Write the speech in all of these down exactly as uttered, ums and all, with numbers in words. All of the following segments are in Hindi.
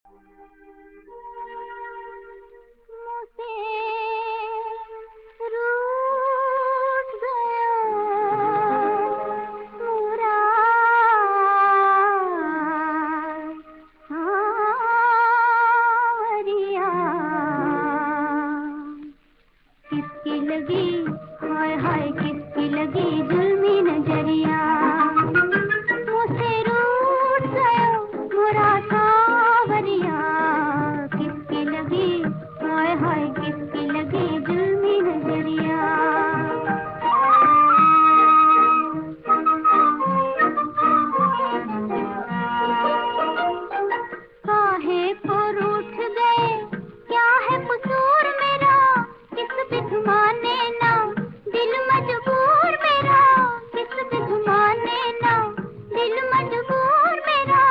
किसकी लगी हाय हाय किसकी लगी जुल्मी नजरिया, मुझसे रूठ गयो मोरा सावरिया। किसकी लगी हाय हाय किसकी लगी जुल्मी नजरिया। काहे को रूठ गए क्या है कसूर मेरा, किस पे घुमाने ना दिल मजबूर मेरा, किस पे घुमाने ना दिल मजबूर मेरा।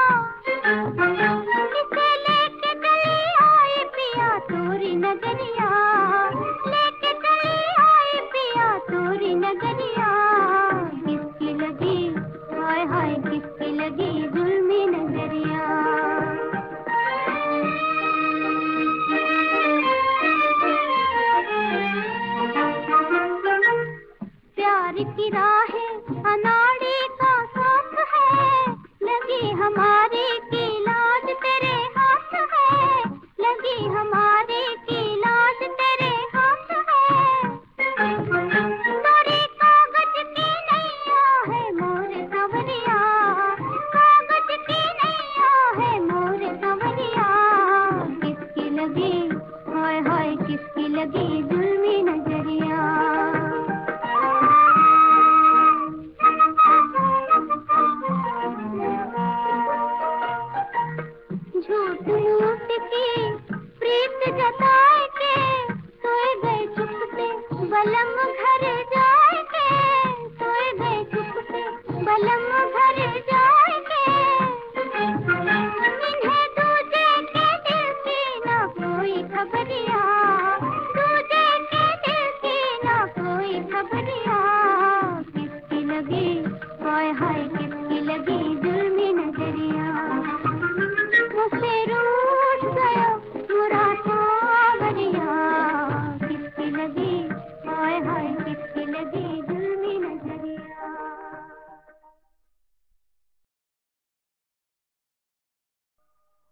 किसे लेके चली आई पिया तोरी नगरिया, लेके चली आई पिया तोरी नगरिया। किसकी लगी हाय हाय किसकी लगी जुल्मी नजरिया। प्यार की राहें अनाड़ी का साथ है, लगी हमारी की लाज तेरे हाथ है, लगी हमारी की लाज तेरे हाथ है। तोरी कागज की नैया है मोर संवरिया, कागज की नैया है मोर संवरिया। किसकी लगी हाय हाय किसकी लगी जुल्मी नजरिया। झूठ मूठ की प्रीत जताए के सोए गए चुप से बलम घर जाए के, सोए गए चुप से बलम घर जाए के। इन्हें दूजे के दिल की ना कोई खबरिया, दूजे के दिल की ना कोई खबरिया।